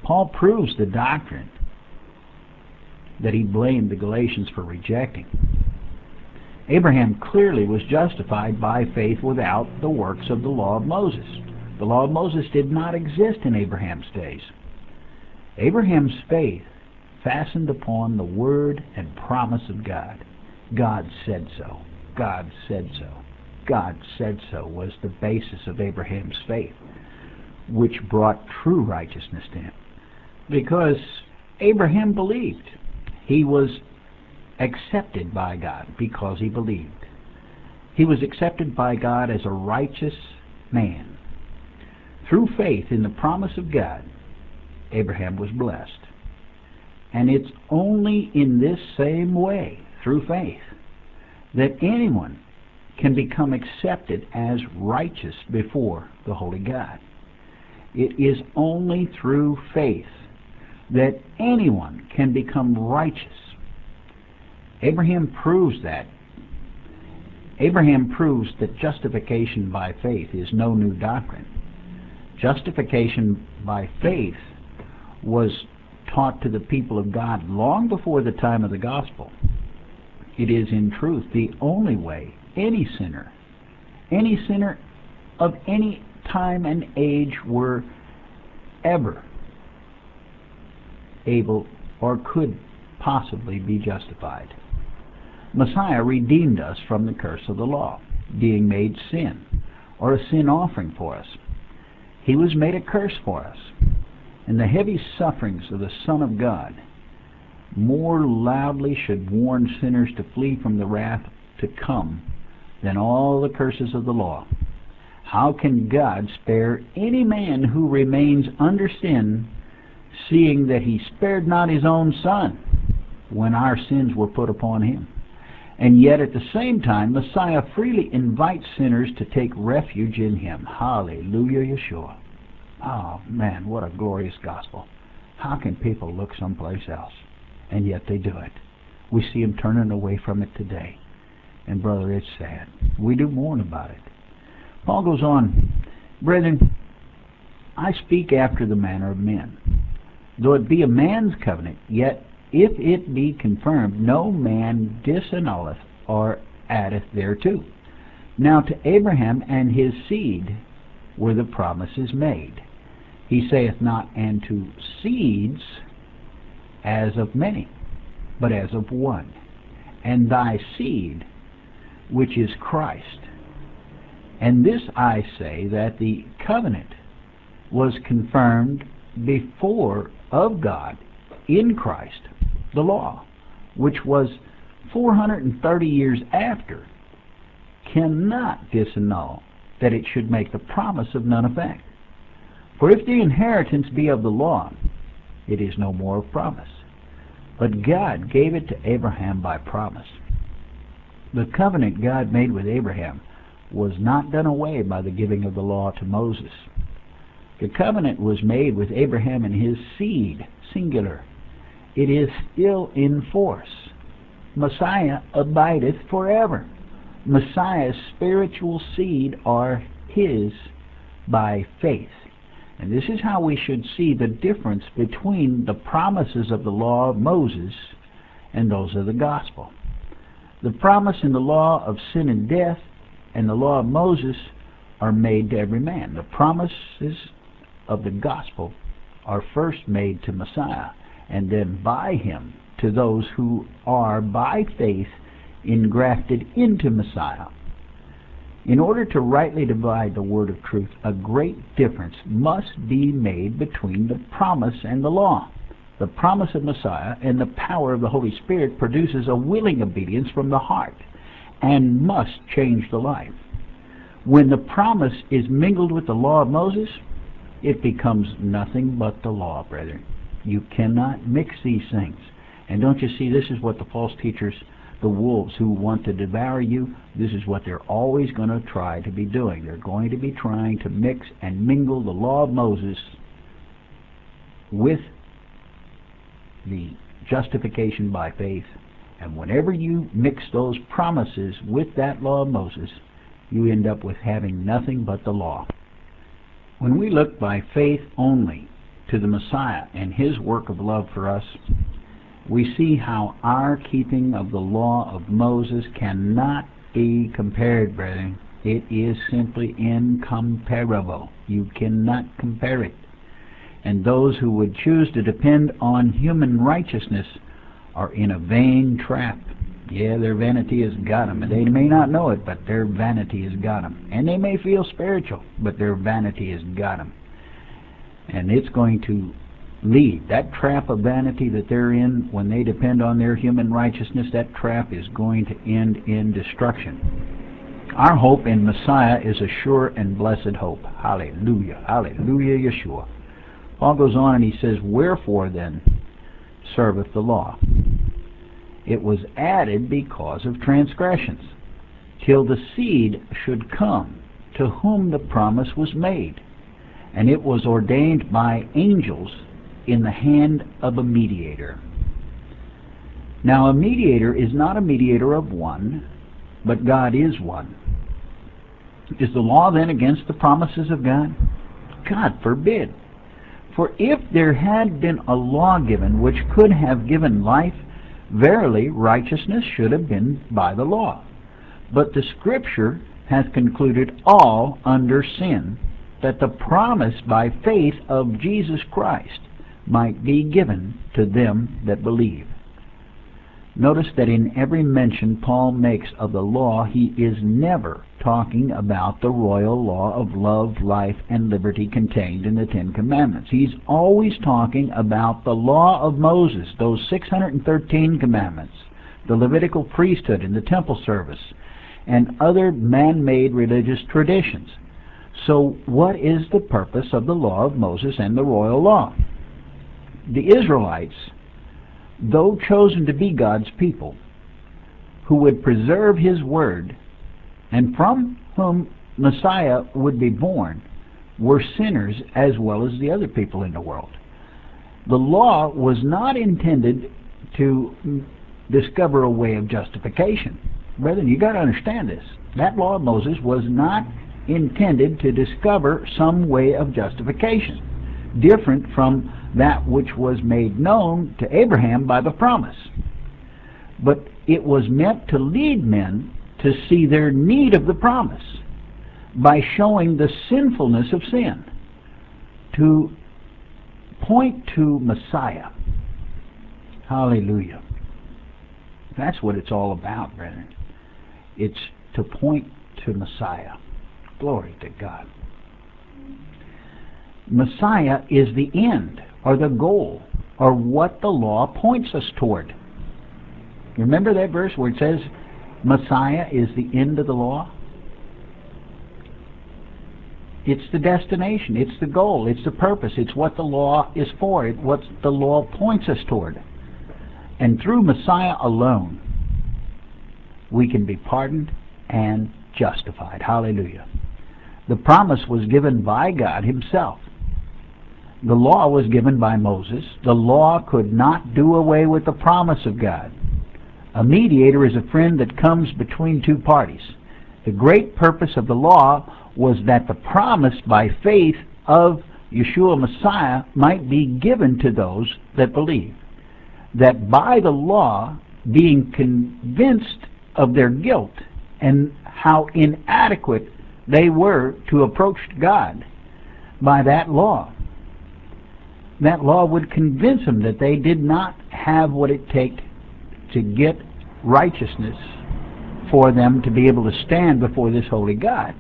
Paul proves the doctrine that he blamed the Galatians for rejecting. Abraham clearly was justified by faith without the works of the law of Moses. The law of Moses did not exist in Abraham's days. Abraham's faith fastened upon the word and promise of God. God said so. God said so. God said so was the basis of Abraham's faith, which brought true righteousness to him. Because Abraham believed, he was accepted by God because he believed. He was accepted by God as a righteous man. Through faith in the promise of God, Abraham was blessed. And it's only in this same way, through faith, that anyone can become accepted as righteous before the holy God. It is only through faith that anyone can become righteous. Abraham proves that. Abraham proves that justification by faith is no new doctrine. Justification by faith was taught to the people of God long before the time of the gospel. It is in truth the only way any sinner of any time and age were ever able or could possibly be justified. Messiah redeemed us from the curse of the law, being made sin, or a sin offering for us. He was made a curse for us, and the heavy sufferings of the Son of God more loudly should warn sinners to flee from the wrath to come than all the curses of the law. How can God spare any man who remains under sin, seeing that he spared not his own Son when our sins were put upon him? And yet at the same time, Messiah freely invites sinners to take refuge in him. Hallelujah, Yeshua. Oh man, what a glorious gospel. How can people look someplace else? And yet they do it. We see them turning away from it today. And brother, it's sad. We do mourn about it. Paul goes on, brethren, I speak after the manner of men. Though it be a man's covenant, yet if it be confirmed, no man disannulleth or addeth thereto. Now to Abraham and his seed were the promises made. He saith not, and to seeds as of many, but as of one, and thy seed, which is Christ. And this I say, that the covenant was confirmed before of God in Christ. The law, which was 430 years after, cannot disannul that it should make the promise of none effect. For if the inheritance be of the law, it is no more of promise. But God gave it to Abraham by promise. The covenant God made with Abraham was not done away by the giving of the law to Moses. The covenant was made with Abraham and his seed, singular. It is still in force. Messiah abideth forever. Messiah's spiritual seed are his by faith. And this is how we should see the difference between the promises of the law of Moses and those of the gospel. The promise in the law of sin and death and the law of Moses are made to every man. The promises of the gospel are first made to Messiah, and then by him to those who are by faith engrafted into Messiah. In order to rightly divide the word of truth, a great difference must be made between the promise and the law. The promise of Messiah and the power of the Holy Spirit produces a willing obedience from the heart and must change the life. When the promise is mingled with the law of Moses, it becomes nothing but the law, brethren. You cannot mix these things. And don't you see, this is what the false teachers, the wolves who want to devour you, this is what they're always going to try to be doing. They're going to be trying to mix and mingle the law of Moses with the justification by faith. And whenever you mix those promises with that law of Moses, you end up with having nothing but the law. When we look by faith only to the Messiah and his work of love for us, we see how our keeping of the law of Moses cannot be compared, brethren. It is simply incomparable. You cannot compare it. And those who would choose to depend on human righteousness are in a vain trap. Yeah, their vanity has got them. And they may not know it, but their vanity has got them. And they may feel spiritual, but their vanity has got them. And it's going to lead. That trap of vanity that they're in when they depend on their human righteousness, that trap is going to end in destruction. Our hope in Messiah is a sure and blessed hope. Hallelujah. Hallelujah, Yeshua. Paul goes on and he says, "Wherefore then serveth the law? It was added because of transgressions, till the seed should come, to whom the promise was made. And it was ordained by angels in the hand of a mediator." Now a mediator is not a mediator of one, but God is one. Is the law then against the promises of God? God forbid. For if there had been a law given which could have given life, verily righteousness should have been by the law. But the Scripture hath concluded all under sin, that the promise by faith of Jesus Christ might be given to them that believe. Notice that in every mention Paul makes of the law, he is never talking about the royal law of love, life, and liberty contained in the Ten Commandments. He's always talking about the law of Moses, those 613 commandments, the Levitical priesthood and the temple service, and other man-made religious traditions. So what is the purpose of the law of Moses and the royal law? The Israelites, though chosen to be God's people, who would preserve his word, and from whom Messiah would be born, were sinners as well as the other people in the world. The law was not intended to discover a way of justification. Brethren, you got to understand this. That law of Moses was not intended to discover some way of justification, different from that which was made known to Abraham by the promise. But it was meant to lead men to see their need of the promise by showing the sinfulness of sin, to point to Messiah. Hallelujah. That's what it's all about, brethren. It's to point to Messiah. Glory to God. Messiah is the end, or the goal, or what the law points us toward. Remember that verse where it says Messiah is the end of the law? It's the destination, it's the goal, it's the purpose, it's what the law is for, it's what the law points us toward. And through Messiah alone, we can be pardoned and justified. Hallelujah. The promise was given by God himself. The law was given by Moses. The law could not do away with the promise of God. A mediator is a friend that comes between two parties. The great purpose of the law was that the promise by faith of Yeshua Messiah might be given to those that believe. That by the law, being convinced of their guilt and how inadequate they were to approach God by that law would convince them that they did not have what it takes to get righteousness for them to be able to stand before this holy God.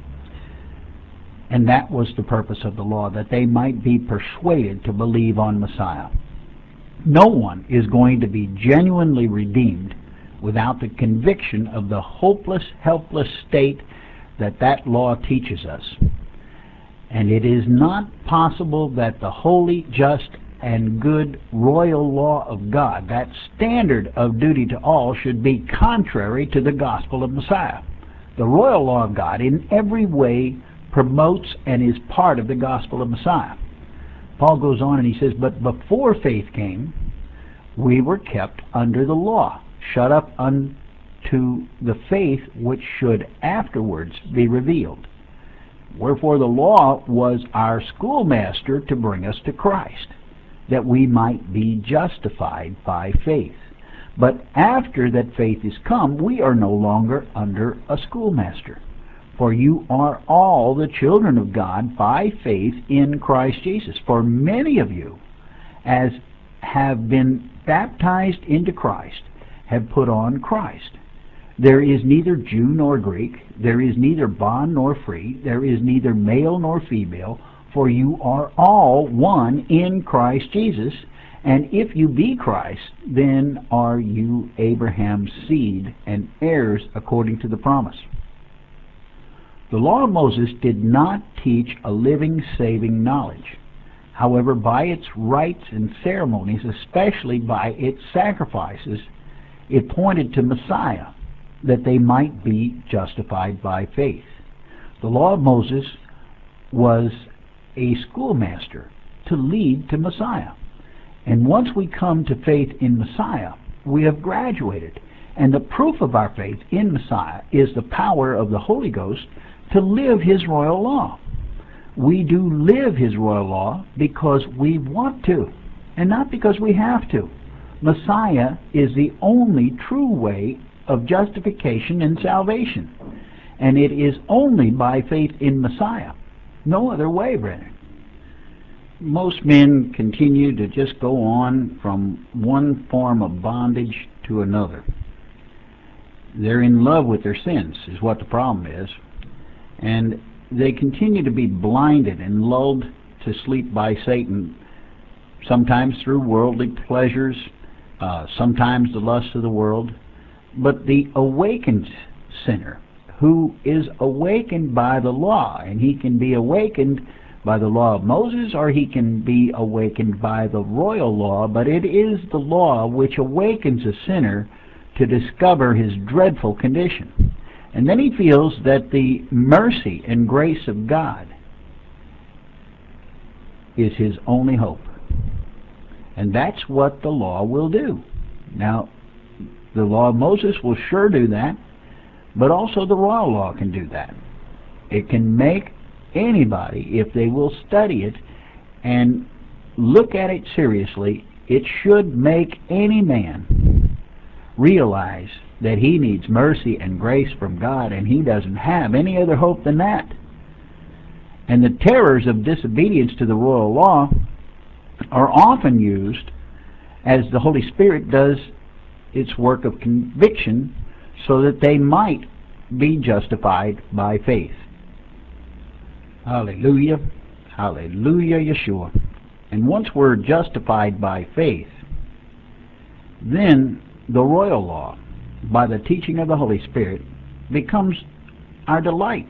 And that was the purpose of the law, that they might be persuaded to believe on Messiah. No one is going to be genuinely redeemed without the conviction of the hopeless, helpless state that law teaches us. And it is not possible that the holy, just, and good royal law of God, that standard of duty to all, should be contrary to the gospel of Messiah. The royal law of God in every way promotes and is part of the gospel of Messiah. Paul goes on and he says, "But before faith came, we were kept under the law, shut up unto the faith which should afterwards be revealed." Wherefore the law was our schoolmaster to bring us to Christ, that we might be justified by faith. But after that faith is come, we are no longer under a schoolmaster. For you are all the children of God by faith in Christ Jesus. For many of you, as have been baptized into Christ, have put on Christ. There is neither Jew nor Greek, there is neither bond nor free, there is neither male nor female, for you are all one in Christ Jesus. And if you be Christ, then are you Abraham's seed and heirs according to the promise. The law of Moses did not teach a living, saving knowledge. However, by its rites and ceremonies, especially by its sacrifices, it pointed to Messiah, that they might be justified by faith. The law of Moses was a schoolmaster to lead to Messiah. And once we come to faith in Messiah, we have graduated. And the proof of our faith in Messiah is the power of the Holy Ghost to live His royal law. We do live His royal law because we want to, and not because we have to. Messiah is the only true way of justification and salvation. And it is only by faith in Messiah. No other way, brethren. Most men continue to just go on from one form of bondage to another. They're in love with their sins, is what the problem is. And they continue to be blinded and lulled to sleep by Satan, sometimes through worldly pleasures, sometimes the lusts of the world. But the awakened sinner, who is awakened by the law, and he can be awakened by the law of Moses, or he can be awakened by the royal law, but it is the law which awakens a sinner to discover his dreadful condition. And then he feels that the mercy and grace of God is his only hope. And that's what the law will do. Now, the law of Moses will sure do that, but also the royal law can do that. It can make anybody, if they will study it and look at it seriously, it should make any man realize that he needs mercy and grace from God, and he doesn't have any other hope than that. And the terrors of disobedience to the royal law are often used as the Holy Spirit does its work of conviction, so that they might be justified by faith. Hallelujah. Hallelujah, Yeshua. And once we're justified by faith, then the royal law, by the teaching of the Holy Spirit, becomes our delight.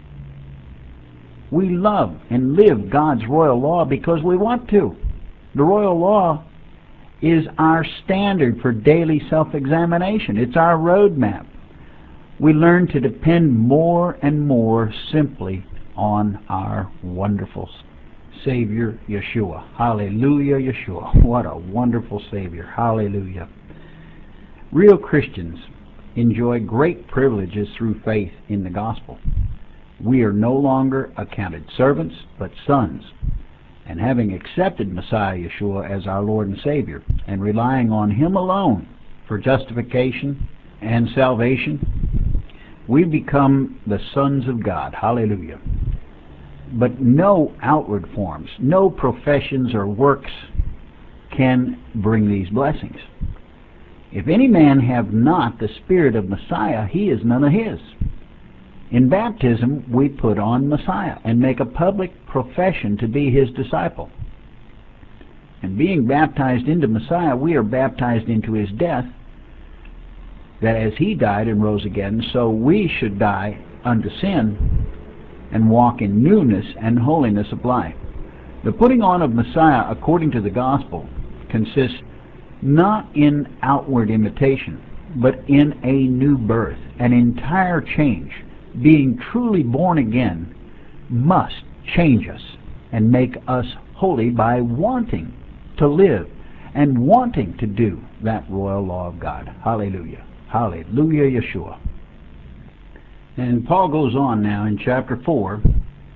We love and live God's royal law because we want to. The royal law is our standard for daily self-examination. It's our roadmap. We learn to depend more and more simply on our wonderful Savior, Yeshua. Hallelujah, Yeshua. What a wonderful Savior. Hallelujah. Real Christians enjoy great privileges through faith in the gospel. We are no longer accounted servants, but sons. And having accepted Messiah Yeshua as our Lord and Savior, and relying on Him alone for justification and salvation, we become the sons of God. Hallelujah. But no outward forms, no professions or works can bring these blessings. If any man have not the Spirit of Messiah, he is none of His. In baptism, we put on Messiah and make a public profession to be His disciple. And being baptized into Messiah, we are baptized into His death, that as He died and rose again, so we should die unto sin and walk in newness and holiness of life. The putting on of Messiah according to the gospel consists not in outward imitation, but in a new birth, an entire change. Being truly born again must change us and make us holy by wanting to live and wanting to do that royal law of God. Hallelujah. Hallelujah, Yeshua. And Paul goes on now in chapter 4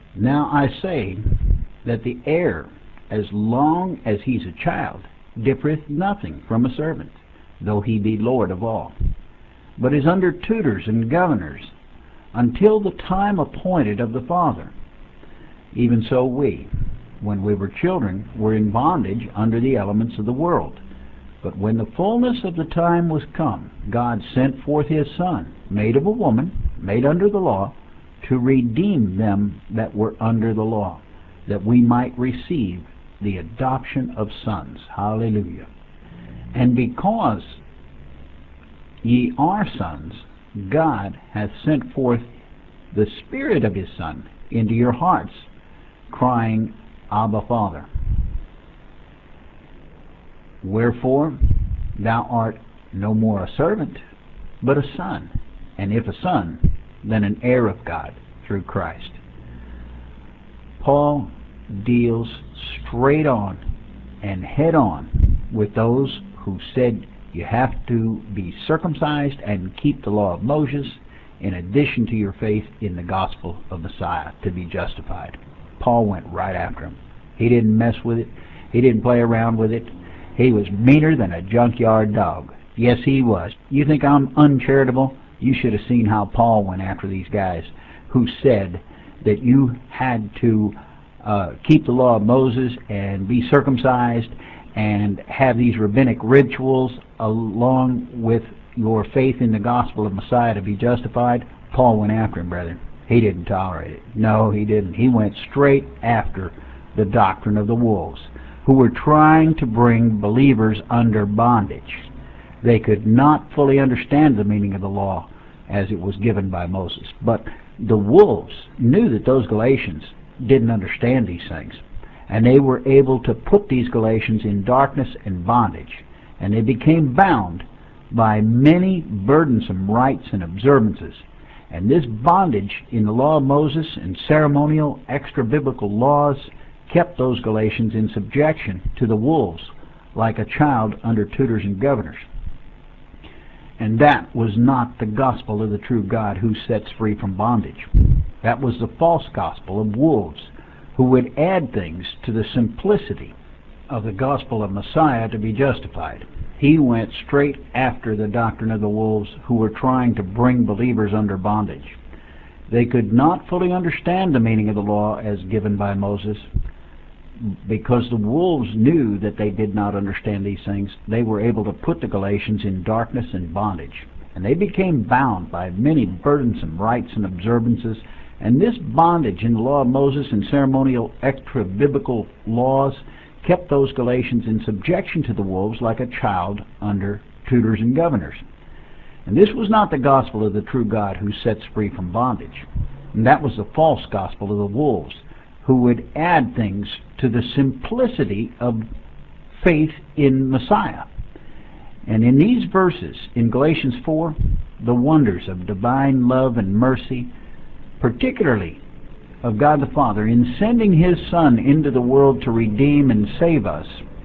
Now I say that the heir, as long as he's a child, differeth nothing from a servant, though he be Lord of all, but is under tutors and governors, until the time appointed of the Father. Even so we, when we were children, were in bondage under the elements of the world. But when the fullness of the time was come, God sent forth his Son, made of a woman, made under the law, to redeem them that were under the law, that we might receive the adoption of sons. Hallelujah. And because ye are sons, God hath sent forth the Spirit of his Son into your hearts, crying, Abba, Father. Wherefore thou art no more a servant, but a son, and if a son, then an heir of God through Christ. Paul deals straight on and head on with those who said you have to be circumcised and keep the law of Moses in addition to your faith in the gospel of Messiah to be justified. Paul went right after him. He didn't mess with it. He didn't play around with it. He was meaner than a junkyard dog. Yes, he was. You think I'm uncharitable? You should have seen how Paul went after these guys who said that you had to keep the law of Moses and be circumcised and have these rabbinic rituals along with your faith in the gospel of Messiah to be justified. Paul went after him, brethren. He didn't tolerate it. No, he didn't. He went straight after the doctrine of the wolves, who were trying to bring believers under bondage. They could not fully understand the meaning of the law as it was given by Moses. But the wolves knew that those Galatians didn't understand these things, and they were able to put these Galatians in darkness and bondage, and they became bound by many burdensome rites and observances. And this bondage in the law of Moses and ceremonial extra-biblical laws kept those Galatians in subjection to the wolves, like a child under tutors and governors. And that was not the gospel of the true God who sets free from bondage. That was the false gospel of wolves, who would add things to the simplicity of the gospel of Messiah to be justified. He went straight after the doctrine of the wolves, who were trying to bring believers under bondage. They could not fully understand the meaning of the law as given by Moses. Because the wolves knew that they did not understand these things, they were able to put the Galatians in darkness and bondage. And they became bound by many burdensome rites and observances. And this bondage in the law of Moses and ceremonial extra-biblical laws kept those Galatians in subjection to the wolves like a child under tutors and governors. And this was not the gospel of the true God who sets free from bondage. And that was the false gospel of the wolves, who would add things to the simplicity of faith in Messiah. And in these verses, in Galatians 4, the wonders of divine love and mercy, particularly of God the Father, in sending his Son into the world to redeem and save us,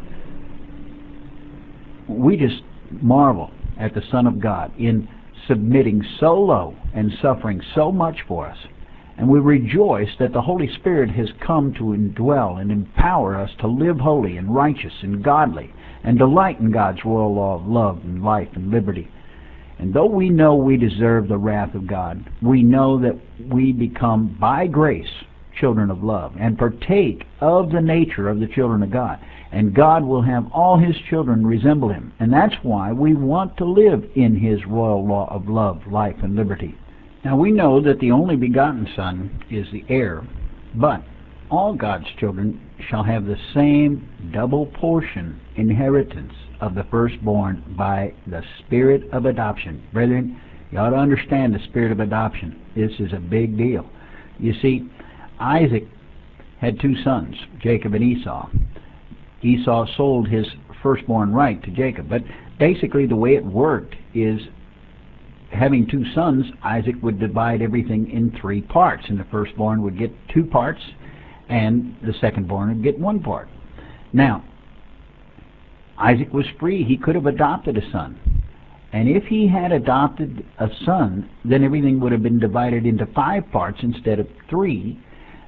we just marvel at the Son of God in submitting so low and suffering so much for us. And we rejoice that the Holy Spirit has come to indwell and empower us to live holy and righteous and godly and delight in God's royal law of love and life and liberty. And though we know we deserve the wrath of God, we know that we become, by grace, children of love and partake of the nature of the children of God. And God will have all his children resemble him. And that's why we want to live in his royal law of love, life, and liberty. Now we know that the only begotten Son is the heir, but all God's children shall have the same double portion inheritance of the firstborn by the spirit of adoption. Brethren, you ought to understand the spirit of adoption. This is a big deal. You see, Isaac had two sons, Jacob and Esau. Esau sold his firstborn right to Jacob, but basically the way it worked is, having two sons, Isaac would divide everything in three parts, and the firstborn would get 2 parts, and the secondborn would get 1 part. Now, Isaac was free. He could have adopted a son. And if he had adopted a son, then everything would have been divided into 5 parts instead of 3.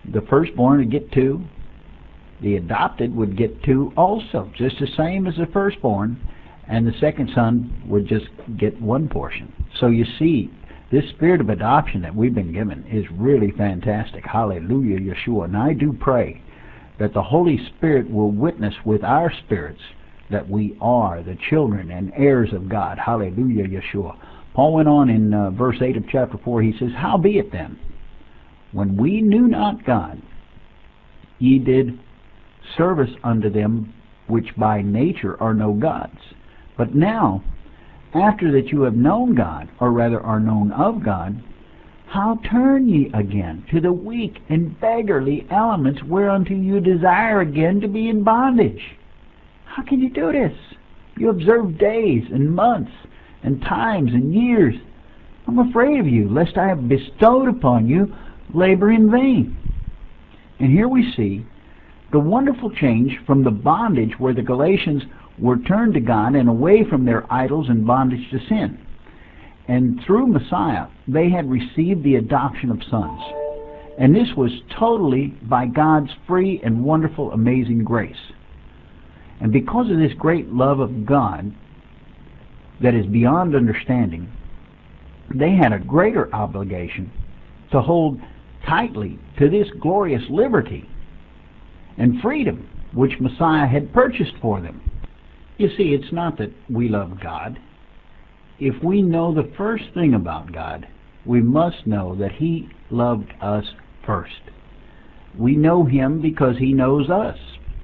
The firstborn would get 2. The adopted would get 2 also, just the same as the firstborn, and the second son would just get 1 portion. So you see, this spirit of adoption that we've been given is really fantastic. Hallelujah, Yeshua. And I do pray that the Holy Spirit will witness with our spirits that we are the children and heirs of God. Hallelujah, Yeshua. Paul went on in verse 8 of chapter 4, he says, "Howbeit then, when we knew not God, ye did service unto them which by nature are no gods. But now, after that you have known God, or rather are known of God, how turn ye again to the weak and beggarly elements whereunto you desire again to be in bondage?" How can you do this? You observe days and months and times and years. I'm afraid of you, lest I have bestowed upon you labor in vain. And here we see the wonderful change from the bondage where the Galatians were turned to God and away from their idols and bondage to sin. And through Messiah, they had received the adoption of sons. And this was totally by God's free and wonderful, amazing grace. And because of this great love of God that is beyond understanding, they had a greater obligation to hold tightly to this glorious liberty and freedom which Messiah had purchased for them. You see, it's not that we love God. If we know the first thing about God, we must know that He loved us first. We know Him because He knows us.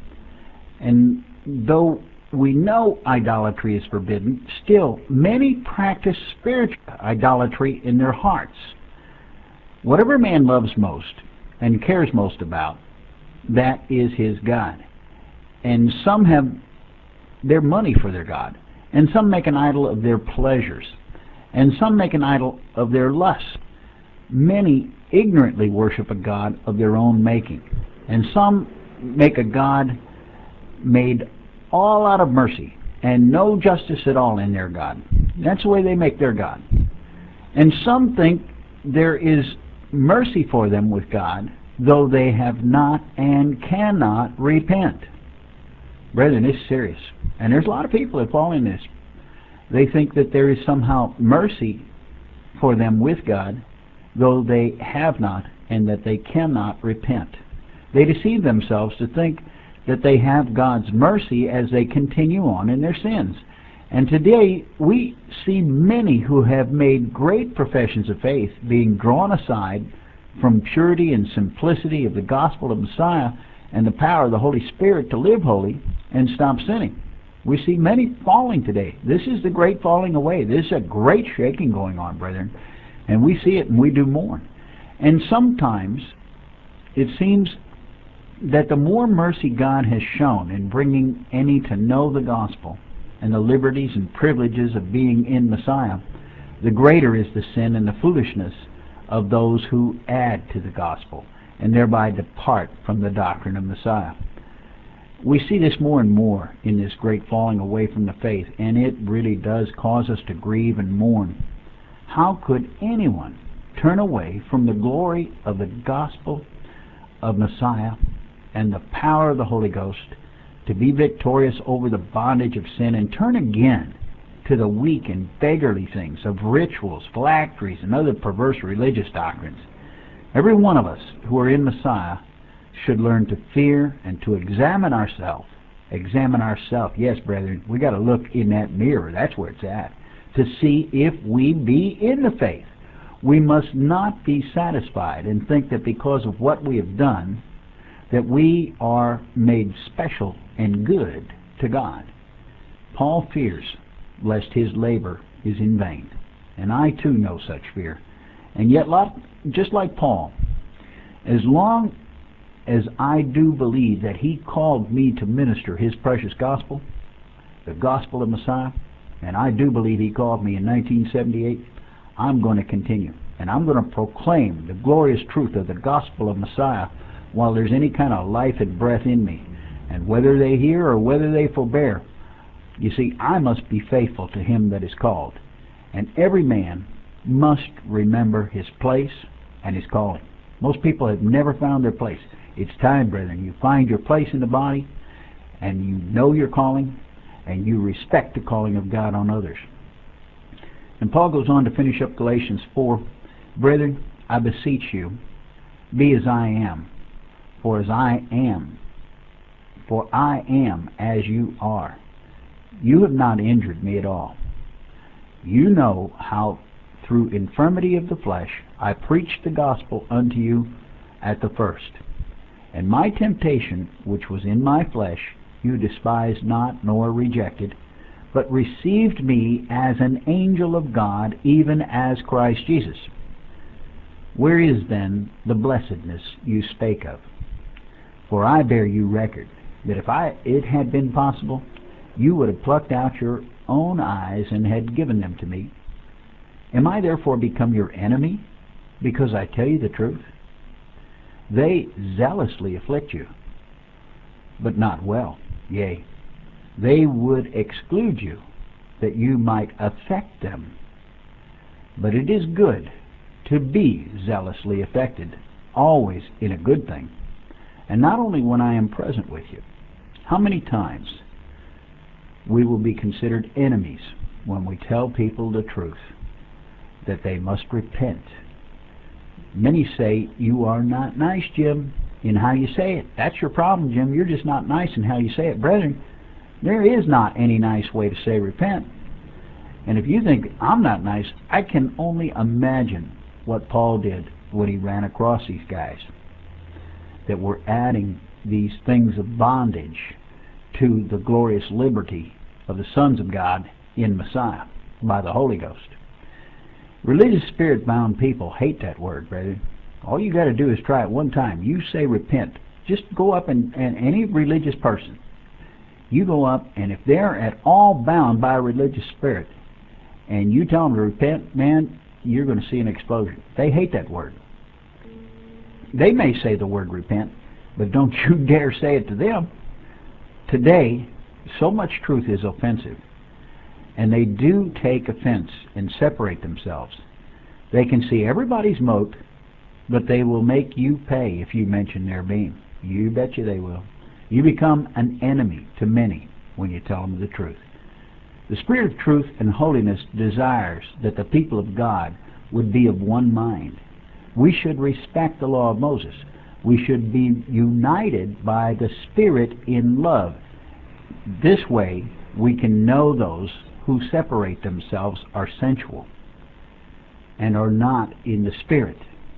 And though we know idolatry is forbidden, still many practice spiritual idolatry in their hearts. Whatever man loves most and cares most about, that is his God. And some have their money for their God, and some make an idol of their pleasures, and some make an idol of their lusts. Many ignorantly worship a God of their own making, and some make a God made all out of mercy and no justice at all in their God. That's the way they make their God. And some think there is mercy for them with God, though they have not and cannot repent. Brethren, it's serious. And there's a lot of people that fall in this. They think that there is somehow mercy for them with God, though they have not and that they cannot repent. They deceive themselves to think that they have God's mercy as they continue on in their sins. And today we see many who have made great professions of faith being drawn aside from purity and simplicity of the gospel of Messiah and the power of the Holy Spirit to live holy and stop sinning. We see many falling today. This is the great falling away. This is a great shaking going on, brethren. And we see it and we do mourn. And sometimes it seems that the more mercy God has shown in bringing any to know the gospel and the liberties and privileges of being in Messiah, the greater is the sin and the foolishness of those who add to the gospel and thereby depart from the doctrine of Messiah. We see this more and more in this great falling away from the faith, and it really does cause us to grieve and mourn. How could anyone turn away from the glory of the gospel of Messiah and the power of the Holy Ghost to be victorious over the bondage of sin and turn again to the weak and beggarly things of rituals, phylacteries, and other perverse religious doctrines? Every one of us who are in Messiah should learn to fear and to examine ourselves. Examine ourselves. Yes, brethren, we got to look in that mirror. That's where it's at. To see if we be in the faith. We must not be satisfied and think that because of what we have done, that we are made special and good to God. Paul fears lest his labor is in vain. And I too know such fear. And yet, just like Paul, as long as I do believe that he called me to minister his precious gospel, the gospel of Messiah, and I do believe he called me in 1978, I'm going to continue. And I'm going to proclaim the glorious truth of the gospel of Messiah while there's any kind of life and breath in me. And whether they hear or whether they forbear, you see, I must be faithful to him that is called. And every man must remember his place and his calling. Most people have never found their place. It's time, brethren, you find your place in the body, and you know your calling, and you respect the calling of God on others. And Paul goes on to finish up Galatians 4. Brethren, I beseech you, be as I am, for I am as you are. You have not injured me at all. You know how through infirmity of the flesh I preached the gospel unto you at the first. And my temptation, which was in my flesh, you despised not nor rejected, but received me as an angel of God, even as Christ Jesus. Where is then the blessedness you spake of? For I bear you record, that if it had been possible, you would have plucked out your own eyes and had given them to me. Am I therefore become your enemy, because I tell you the truth? They zealously afflict you, but not well. Yea, they would exclude you, that you might affect them. But it is good to be zealously affected, always in a good thing, and not only when I am present with you. How many times we will be considered enemies when we tell people the truth, that they must repent. Many say, you are not nice, Jim, in how you say it. That's your problem, Jim. You're just not nice in how you say it. Brethren, there is not any nice way to say repent. And if you think I'm not nice, I can only imagine what Paul did when he ran across these guys that were adding these things of bondage to the glorious liberty of the sons of God in Messiah by the Holy Ghost. Religious spirit-bound people hate that word, brethren. All you got to do is try it one time. You say repent. Just go up and any religious person, you go up, and if they're at all bound by a religious spirit, and you tell them to repent, man, you're going to see an explosion. They hate that word. They may say the word repent, but don't you dare say it to them. Today, so much truth is offensive, and they do take offense and separate themselves. They can see everybody's mote, but they will make you pay if you mention their being. You betcha they will. You become an enemy to many when you tell them the truth. The Spirit of truth and holiness desires that the people of God would be of one mind. We should respect the law of Moses. We should be united by the Spirit in love. This way we can know those who separate themselves are sensual and are not in the Spirit.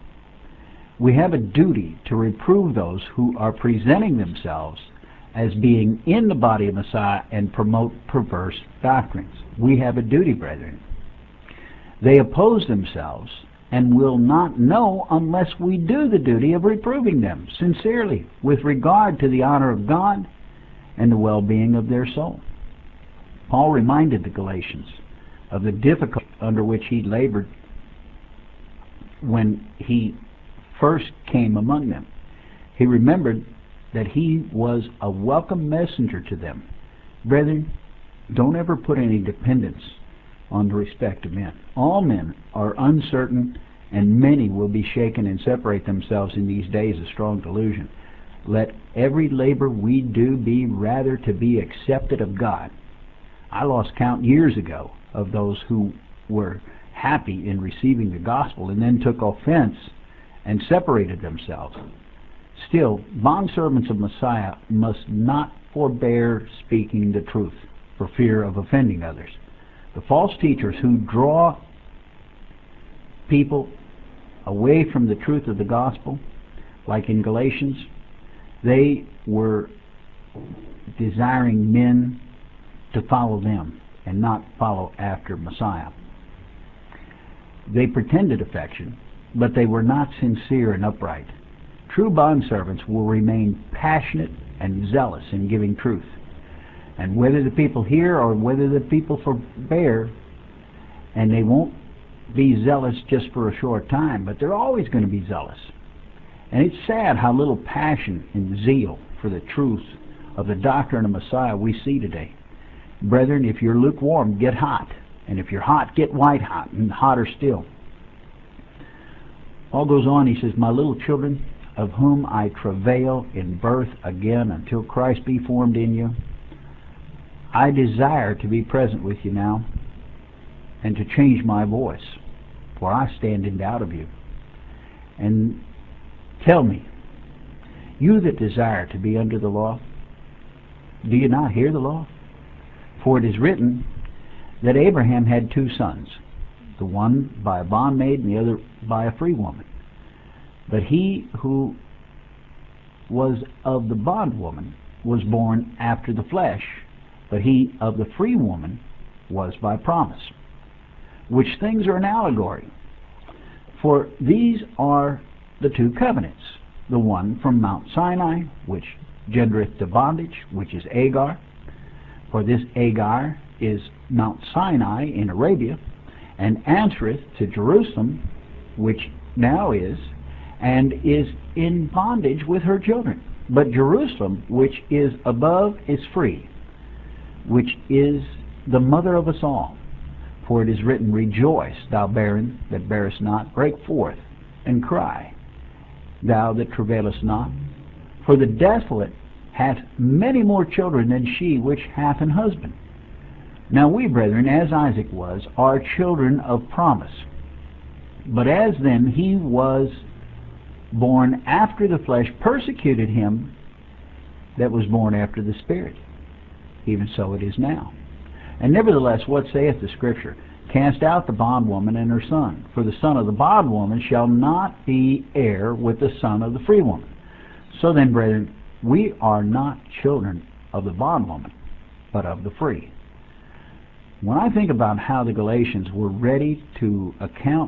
We have a duty to reprove those who are presenting themselves as being in the body of Messiah and promote perverse doctrines. We have a duty, brethren. They oppose themselves and will not know unless we do the duty of reproving them sincerely with regard to the honor of God and the well-being of their soul. Paul reminded the Galatians of the difficulty under which he labored when he first came among them. He remembered that he was a welcome messenger to them. Brethren, don't ever put any dependence on the respect of men. All men are uncertain, and many will be shaken and separate themselves in these days of strong delusion. Let every labor we do be rather to be accepted of God. I lost count years ago of those who were happy in receiving the gospel and then took offense and separated themselves. Still, bondservants of Messiah must not forbear speaking the truth for fear of offending others. The false teachers who draw people away from the truth of the gospel, like in Galatians, they were desiring men to follow them and not follow after Messiah. They pretended affection, but they were not sincere and upright. True bondservants will remain passionate and zealous in giving truth. And whether the people hear or whether the people forbear, and they won't be zealous just for a short time, but they're always going to be zealous. And it's sad how little passion and zeal for the truth of the doctrine of Messiah we see today. Brethren, if you're lukewarm, get hot. And if you're hot, get white hot, and hotter still. Paul goes on, he says, "My little children, of whom I travail in birth again until Christ be formed in you, I desire to be present with you now and to change my voice, for I stand in doubt of you. And tell me, you that desire to be under the law, do you not hear the law? For it is written that Abraham had two sons, the one by a bondmaid and the other by a free woman. But he who was of the bondwoman was born after the flesh, but he of the free woman was by promise. Which things are an allegory. For these are the two covenants, the one from Mount Sinai, which gendereth to bondage, which is Agar. For this Agar is Mount Sinai in Arabia, and answereth to Jerusalem, which now is, and is in bondage with her children. But Jerusalem, which is above, is free, which is the mother of us all. For it is written, Rejoice, thou barren that bearest not, break forth and cry, thou that travailest not. For the desolate hath many more children than she which hath an husband. Now we, brethren, as Isaac was, are children of promise. But as then he was born after the flesh persecuted him that was born after the Spirit, even so it is now. And nevertheless, what saith the Scripture? Cast out the bondwoman and her son, for the son of the bondwoman shall not be heir with the son of the free woman. So then, brethren, we are not children of the bondwoman, but of the free. When I think about how the Galatians were ready to account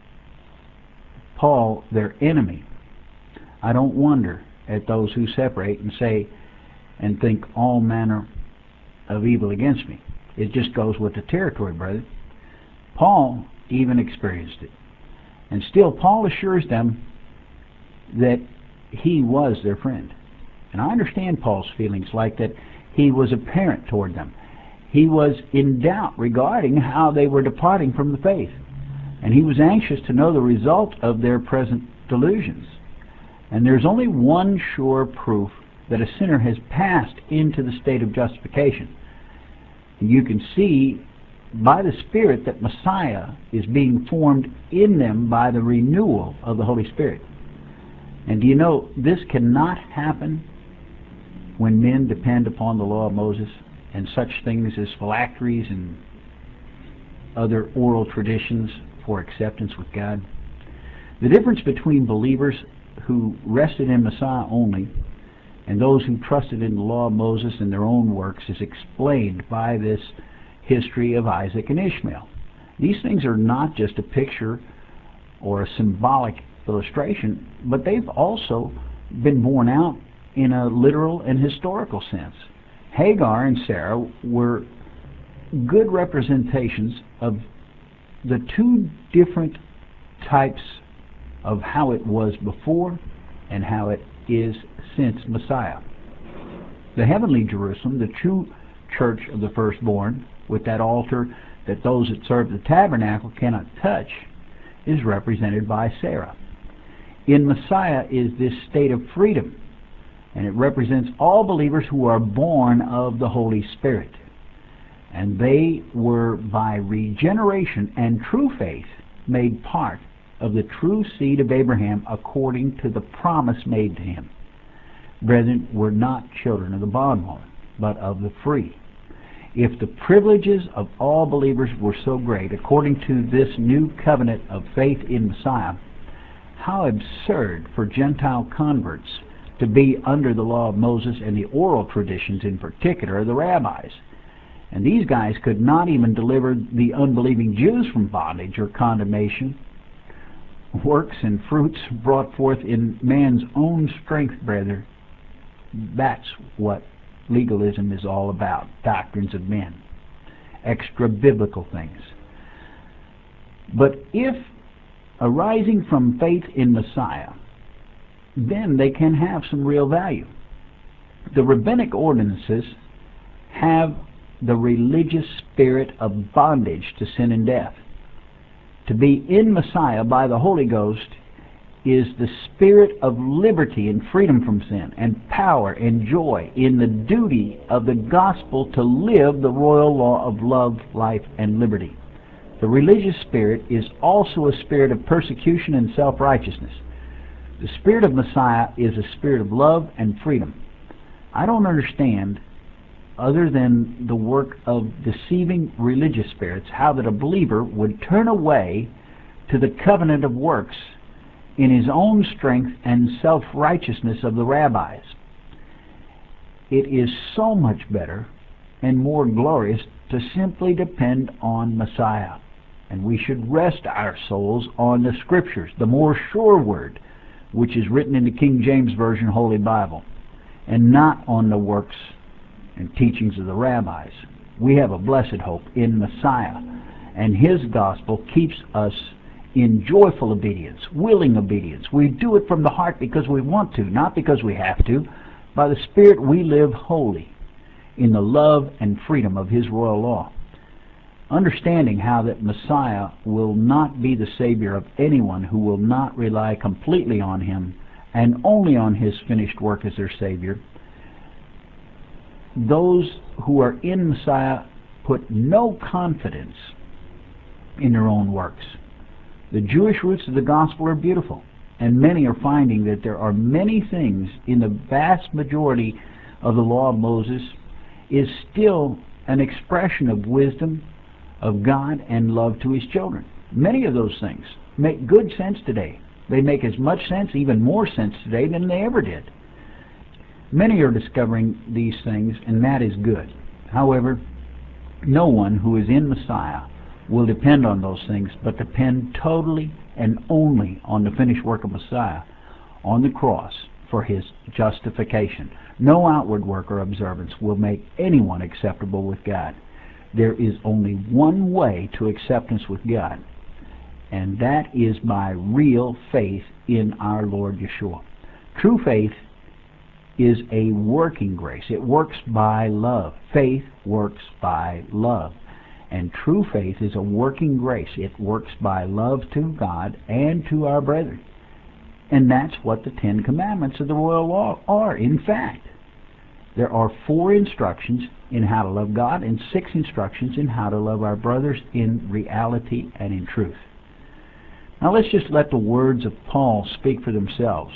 Paul their enemy, I don't wonder at those who separate and say and think all manner of evil against me. It just goes with the territory, brother. Paul even experienced it. And still Paul assures them that he was their friend. And I understand Paul's feelings like that he was a parent toward them. He was in doubt regarding how they were departing from the faith. And he was anxious to know the result of their present delusions. And there's only one sure proof that a sinner has passed into the state of justification. And you can see by the Spirit that Messiah is being formed in them by the renewal of the Holy Spirit. And do you know, this cannot happen when men depend upon the law of Moses and such things as phylacteries and other oral traditions for acceptance with God. The difference between believers who rested in Messiah only and those who trusted in the law of Moses and their own works is explained by this history of Isaac and Ishmael. These things are not just a picture or a symbolic illustration, but they've also been borne out in a literal and historical sense. Hagar and Sarah were good representations of the two different types of how it was before and how it is since Messiah. The heavenly Jerusalem, the true church of the firstborn, with that altar that those that serve the tabernacle cannot touch, is represented by Sarah. In Messiah is this state of freedom, and it represents all believers who are born of the Holy Spirit. And they were by regeneration and true faith made part of the true seed of Abraham according to the promise made to him. Brethren, we're not children of the bondwoman, but of the free. If the privileges of all believers were so great, according to this new covenant of faith in Messiah, how absurd for Gentile converts to be under the law of Moses and the oral traditions in particular of the rabbis. And these guys could not even deliver the unbelieving Jews from bondage or condemnation. Works and fruits brought forth in man's own strength, brethren. That's what legalism is all about, doctrines of men, extra-biblical things. But if arising from faith in Messiah, then they can have some real value. The rabbinic ordinances have the religious spirit of bondage to sin and death. To be in Messiah by the Holy Ghost is the spirit of liberty and freedom from sin, and power and joy in the duty of the gospel to live the royal law of love, life, and liberty. The religious spirit is also a spirit of persecution and self-righteousness. The spirit of Messiah is a spirit of love and freedom. I don't understand, other than the work of deceiving religious spirits, how that a believer would turn away to the covenant of works in his own strength and self-righteousness of the rabbis. It is so much better and more glorious to simply depend on Messiah. And we should rest our souls on the Scriptures, the more sure word, which is written in the King James Version Holy Bible, and not on the works and teachings of the rabbis. We have a blessed hope in Messiah, and His gospel keeps us in joyful obedience, willing obedience. We do it from the heart because we want to, not because we have to. By the Spirit we live holy in the love and freedom of His royal law. Understanding how that Messiah will not be the Savior of anyone who will not rely completely on Him and only on His finished work as their Savior, those who are in Messiah put no confidence in their own works. The Jewish roots of the gospel are beautiful, and many are finding that there are many things in the vast majority of the law of Moses is still an expression of wisdom of God and love to His children. Many of those things make good sense today. They make as much sense, even more sense today than they ever did. Many are discovering these things, and that is good. However, no one who is in Messiah will depend on those things, but depend totally and only on the finished work of Messiah on the cross for His justification. No outward work or observance will make anyone acceptable with God. There is only one way to acceptance with God, and that is by real faith in our Lord Yeshua. True faith is a working grace. It works by love. Faith works by love. And true faith is a working grace. It works by love to God and to our brethren. And that's what the 10 Commandments of the royal law are. In fact, there are 4 instructions in how to love God and 6 instructions in how to love our brothers in reality and in truth. Now let's just let the words of Paul speak for themselves.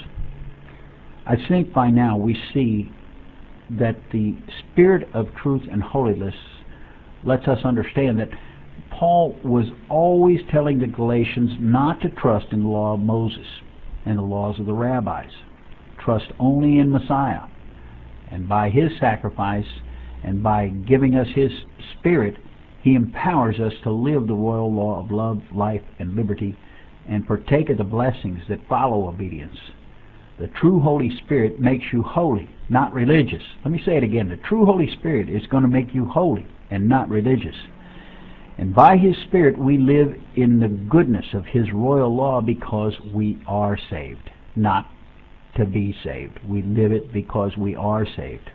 I think by now we see that the spirit of truth and holiness lets us understand that Paul was always telling the Galatians not to trust in the law of Moses and the laws of the rabbis. Trust only in Messiah. And by His sacrifice and by giving us His Spirit, He empowers us to live the royal law of love, life, and liberty and partake of the blessings that follow obedience. The true Holy Spirit makes you holy, not religious. Let me say it again. The true Holy Spirit is going to make you holy and not religious. And by His Spirit we live in the goodness of His royal law because we are saved, not to be saved. We live it because we are saved.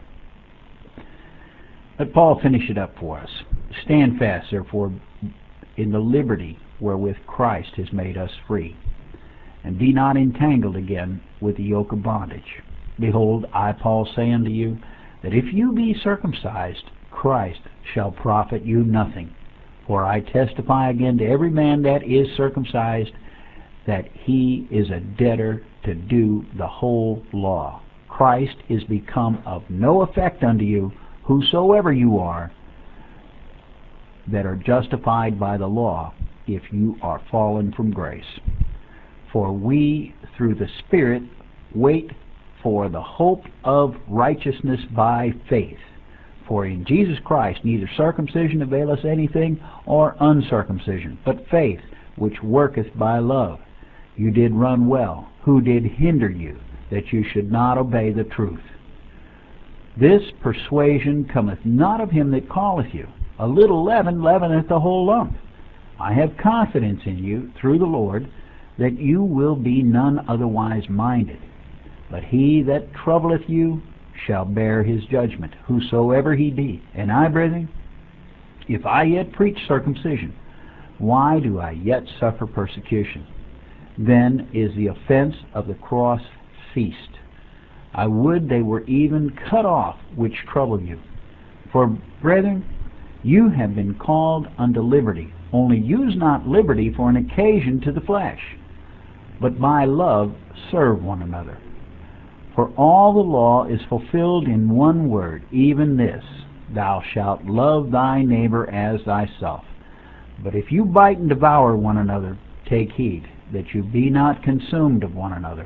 Let Paul finish it up for us. Stand fast, therefore, in the liberty wherewith Christ has made us free, and be not entangled again with the yoke of bondage. Behold, I, Paul, say unto you, that if you be circumcised, Christ shall profit you nothing. For I testify again to every man that is circumcised, that he is a debtor to do the whole law. Christ is become of no effect unto you, whosoever you are, that are justified by the law, if you are fallen from grace. For we, through the Spirit, wait for the hope of righteousness by faith. For in Jesus Christ neither circumcision availeth anything, or uncircumcision, but faith, which worketh by love. You did run well. Who did hinder you, that you should not obey the truth? This persuasion cometh not of him that calleth you. A little leaven leaveneth the whole lump. I have confidence in you, through the Lord, that you will be none otherwise minded. But he that troubleth you shall bear his judgment, whosoever he be. And I, brethren, if I yet preach circumcision, why do I yet suffer persecution? then is the offense of the cross ceased. I would they were even cut off which trouble you. For, brethren, you have been called unto liberty. Only use not liberty for an occasion to the flesh, but by love serve one another. For all the law is fulfilled in one word, even this, thou shalt love thy neighbor as thyself. But if you bite and devour one another, take heed that you be not consumed of one another.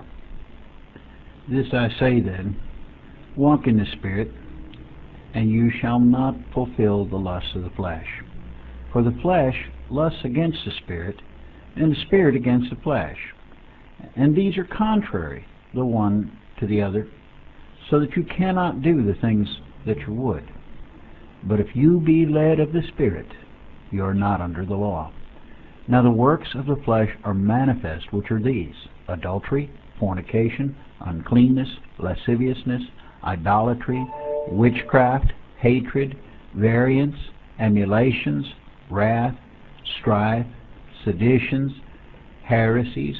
This I say then, walk in the Spirit, and you shall not fulfill the lusts of the flesh. For the flesh lusts against the Spirit, and the Spirit against the flesh. And these are contrary the one to the other, so that you cannot do the things that you would. But if you be led of the Spirit, you are not under the law. Now the works of the flesh are manifest, which are these: adultery, fornication, uncleanness, lasciviousness, idolatry, witchcraft, hatred, variance, emulations, wrath, strife, seditions, heresies,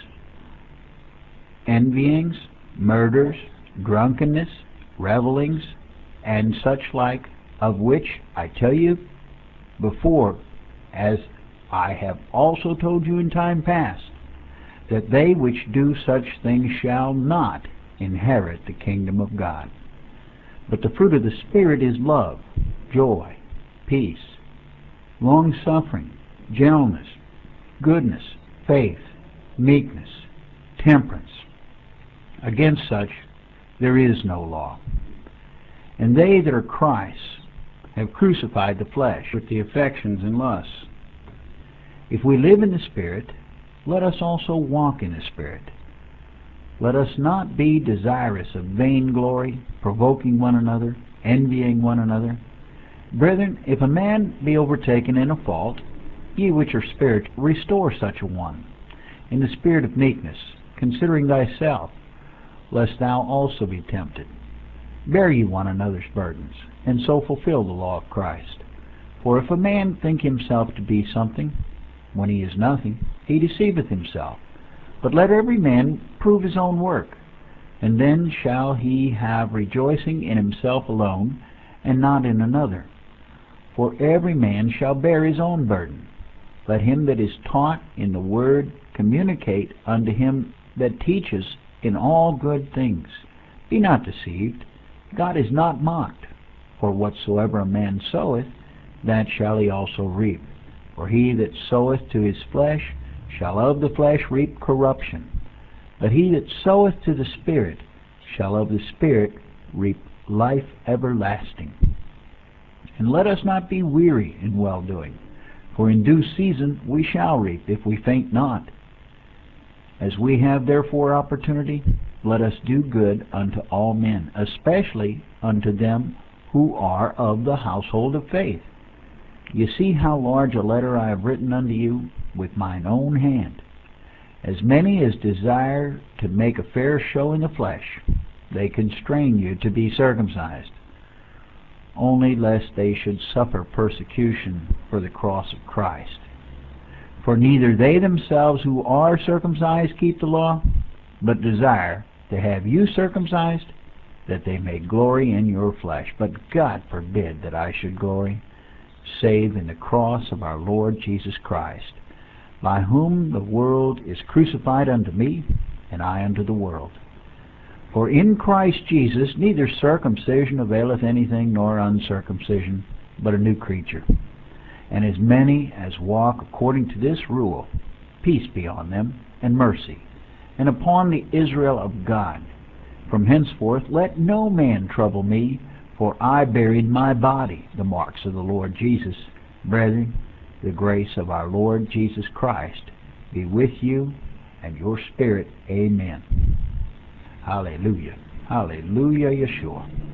envyings, murders, drunkenness, revellings, and such like, of which I tell you before, as I have also told you in time past, that they which do such things shall not inherit the kingdom of God. But the fruit of the Spirit is love, joy, peace, long-suffering, gentleness, goodness, faith, meekness, temperance. Against such there is no law. And they that are Christ's have crucified the flesh with the affections and lusts. If we live in the Spirit, let us also walk in the Spirit. Let us not be desirous of vainglory, provoking one another, envying one another. Brethren, if a man be overtaken in a fault, ye which are spiritual, restore such a one in the spirit of meekness, considering thyself, lest thou also be tempted. Bear ye one another's burdens, and so fulfill the law of Christ. For if a man think himself to be something, when he is nothing, he deceiveth himself. But let every man prove his own work, and then shall he have rejoicing in himself alone, and not in another. For every man shall bear his own burden. Let him that is taught in the word communicate unto him that teaches in all good things. Be not deceived, God is not mocked. For whatsoever a man soweth, that shall he also reap. For he that soweth to his flesh shall of the flesh reap corruption. But he that soweth to the Spirit shall of the Spirit reap life everlasting. And let us not be weary in well-doing, for in due season we shall reap, if we faint not. As we have therefore opportunity, let us do good unto all men, especially unto them who are of the household of faith. You see how large a letter I have written unto you with mine own hand. As many as desire to make a fair show in the flesh, they constrain you to be circumcised, only lest they should suffer persecution for the cross of Christ. For neither they themselves who are circumcised keep the law, but desire to have you circumcised, that they may glory in your flesh. But God forbid that I should glory, save in the cross of our Lord Jesus Christ, by whom the world is crucified unto me, and I unto the world. For in Christ Jesus neither circumcision availeth anything, nor uncircumcision, but a new creature. And as many as walk according to this rule, peace be on them, and mercy, and upon the Israel of God. From henceforth let no man trouble me, for I bear in my body the marks of the Lord Jesus. Brethren, the grace of our Lord Jesus Christ be with you and your spirit. Amen. Hallelujah. Hallelujah, Yeshua.